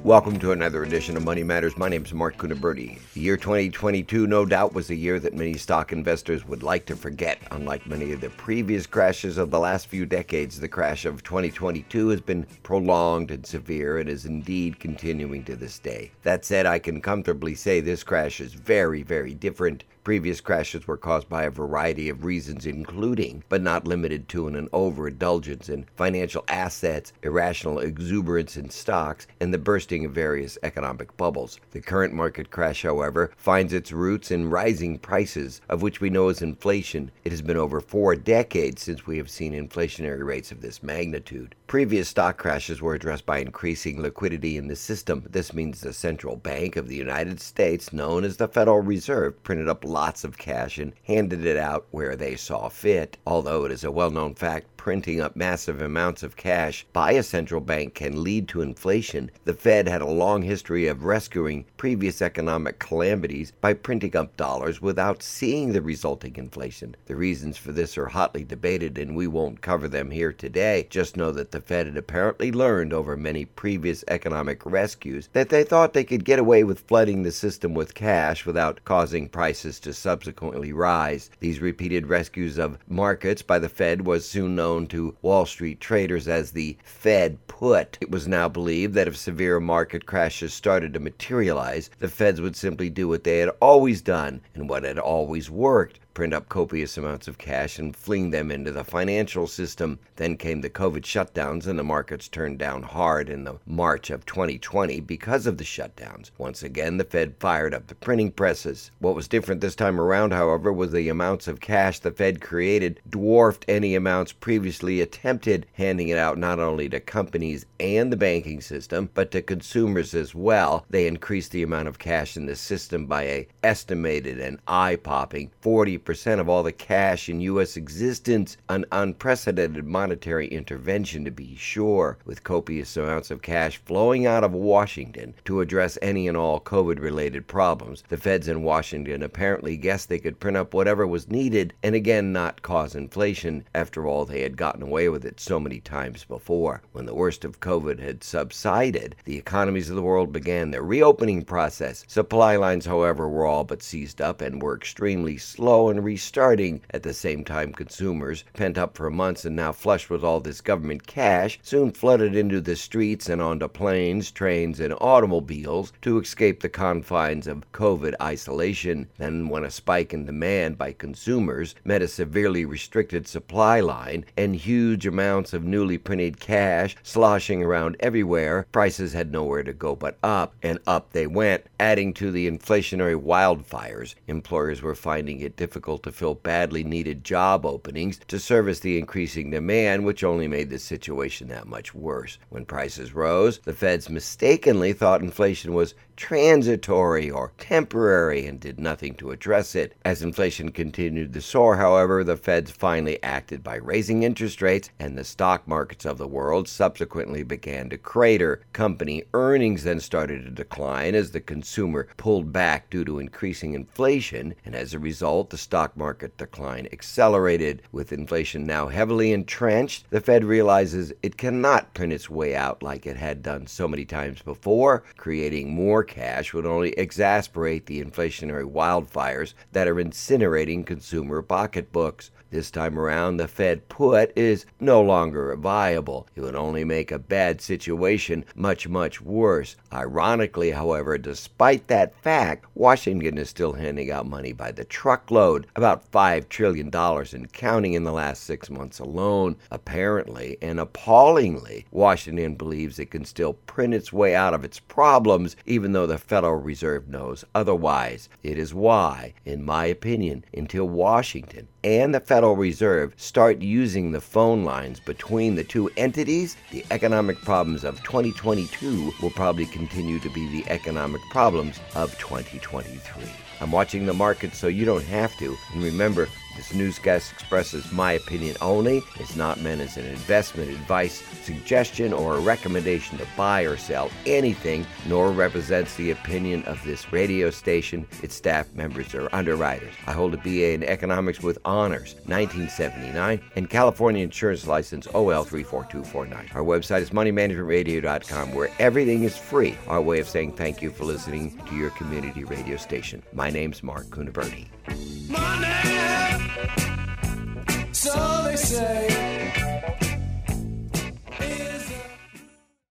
Welcome to another edition of Money Matters. My name is Mark Cunaberti. The year 2022 no doubt was a year that many stock investors would like to forget. Unlike many of the previous crashes of the last few decades, the crash of 2022 has been prolonged and severe and is indeed continuing to this day. That said, I can comfortably say this crash is very, very different. Previous crashes were caused by a variety of reasons, including, but not limited to, an overindulgence in financial assets, irrational exuberance in stocks, and the bursting of various economic bubbles. The current market crash, however, finds its roots in rising prices, of which we know as inflation. It has been over 4 decades since we have seen inflationary rates of this magnitude. Previous stock crashes were addressed by increasing liquidity in the system. This means the central bank of the United States, known as the Federal Reserve, printed up lots of cash and handed it out where they saw fit. Although it is a well-known fact, printing up massive amounts of cash by a central bank can lead to inflation, the Fed had a long history of rescuing previous economic calamities by printing up dollars without seeing the resulting inflation. The reasons for this are hotly debated, and we won't cover them here today. Just know that the Fed had apparently learned over many previous economic rescues that they thought they could get away with flooding the system with cash without causing prices to subsequently rise. These repeated rescues of markets by the Fed was soon known to Wall Street traders as the Fed put. It was now believed that if severe market crashes started to materialize, the Feds would simply do what they had always done and what had always worked: print up copious amounts of cash and fling them into the financial system. Then came the COVID shutdowns, and the markets turned down hard in the March of 2020 because of the shutdowns. Once again, the Fed fired up the printing presses. What was different this time around, however, was the amounts of cash the Fed created dwarfed any amounts previously attempted, handing it out not only to companies and the banking system, but to consumers as well. They increased the amount of cash in the system by an estimated and eye-popping 40% of all the cash in U.S. existence, an unprecedented monetary intervention to be sure, with copious amounts of cash flowing out of Washington to address any and all COVID-related problems. The Feds in Washington apparently guessed they could print up whatever was needed and again not cause inflation. After all, they had gotten away with it so many times before. When the worst of COVID had subsided, the economies of the world began their reopening process. Supply lines, however, were all but seized up and were extremely slow and restarting. At the same time, consumers, pent up for months and now flushed with all this government cash, soon flooded into the streets and onto planes, trains, and automobiles to escape the confines of COVID isolation. Then, when a spike in demand by consumers met a severely restricted supply line and huge amounts of newly printed cash sloshing around everywhere, prices had nowhere to go but up, and up they went. Adding to the inflationary wildfires, employers were finding it difficult to fill badly needed job openings to service the increasing demand, which only made the situation that much worse. When prices rose, the Feds mistakenly thought inflation was transitory or temporary and did nothing to address it. As inflation continued to soar, however, the Feds finally acted by raising interest rates, and the stock markets of the world subsequently began to crater. Company earnings then started to decline as the consumer pulled back due to increasing inflation, and as a result, the stock market decline accelerated. With inflation now heavily entrenched, the Fed realizes it cannot print its way out like it had done so many times before. Creating more cash would only exacerbate the inflationary wildfires that are incinerating consumer pocketbooks. This time around, the Fed put is no longer viable. It would only make a bad situation much, much worse. Ironically, however, despite that fact, Washington is still handing out money by the truckload, about $5 trillion and counting in the last 6 months alone. Apparently and appallingly, Washington believes it can still print its way out of its problems, even though the Federal Reserve knows otherwise. It is why, in my opinion, until Washington and the Federal Reserve start using the phone lines between the two entities, the economic problems of 2022 will probably continue to be the economic problems of 2023. I'm watching the market so you don't have to. And remember, this newscast expresses my opinion only. It's not meant as an investment advice, suggestion, or a recommendation to buy or sell anything, nor represents the opinion of this radio station, its staff members, or underwriters. I hold a BA in economics with Honors 1979, and California Insurance License OL 34249. Our website is moneymanagementradio.com, where everything is free. Our way of saying thank you for listening to your community radio station. My name's Mark Cunaverti. Money!